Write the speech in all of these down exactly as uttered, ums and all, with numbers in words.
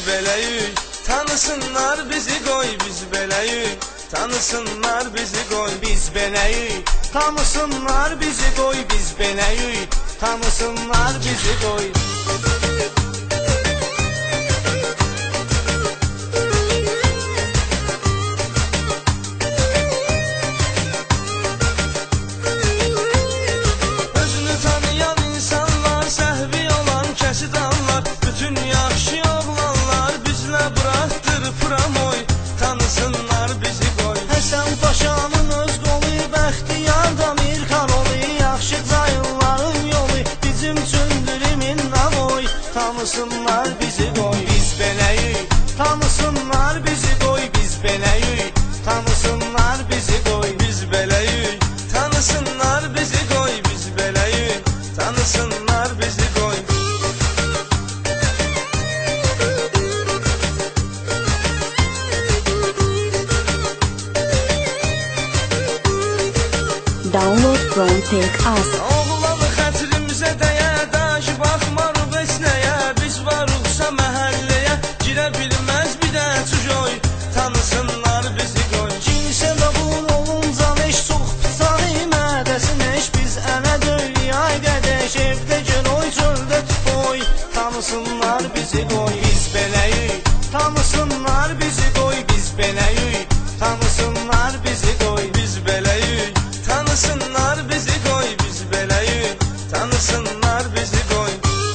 beləyik, tanısınlar bizi qoy, biz beləyik, tanısınlar bizi qoy, biz beləyik, tanısınlar bizi qoy, biz beləyik, tanısınlar bizi qoy. Tanısınlar bizi qoy. Həsən Paşanın öz qolu, Bəxtiyar Damir Xanolu, yaxşı dayınların yolu, bizim çöndürümün navoy. Tanısınlar bizi qoy, biz beləyik, tanısınlar bizi qoy, biz beləyik, tanısınlar bizi qoy, biz beləyik, tanısınlar bizi qoy, biz beləyik, tanısınlar bizi qoy. Download from Take Us. Oğlanı xətrimizə dəyə, daşı baxmarıq esnəyə, biz varıqsa məhəlləyə, girə bilməz bir də çujoy, tanısınlar bizi qoy. Cinsə qəbul olunca neş çox pisanı mədəsi neş, biz ənə döylüyay qədəş, evdə gənoy, çöldə tüfoy, tanısınlar bizi qoy, biz beləyik, tanısınlar bizi qoy, biz beləyik, tanısınlar bizi qoy, biz beləyik, tanısınlar bizi qoy, biz beləyik, tanısınlar bizi qoy.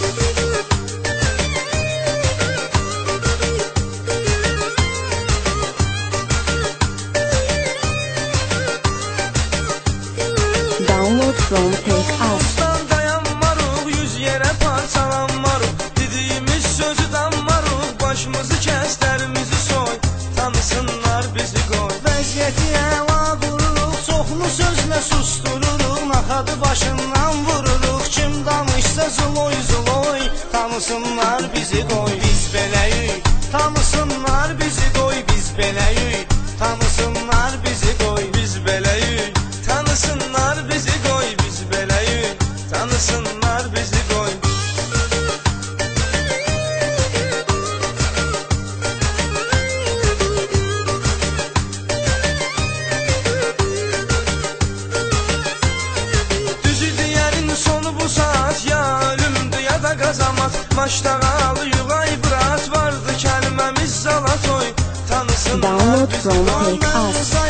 Download from Take Us. Dostdan dayanmarıq, yüz yerə parçalanmarıq, dediyimiz sözü danmarıq, başımızı kəslərimizi soy, tanısınlar bizi qoy. Vəziyyəti əla qururuq, çoxlu sözlə sustururuq, naxadı başından vururuq, kim danışsa zıloy zıloy, tanısınlar bizi qoy, biz beləyik, tanısınlar bizi qoy, biz beləyik, tanısınlar bizi qoy, biz beləyik, tanısınlar bizi qoy, biz beləyik, tanısınlar bizi qoy. Maştağalı yuvay bırat vardı, kəlməmiz zalatoy, tanısınlar Download bizi from qoy. Take Us.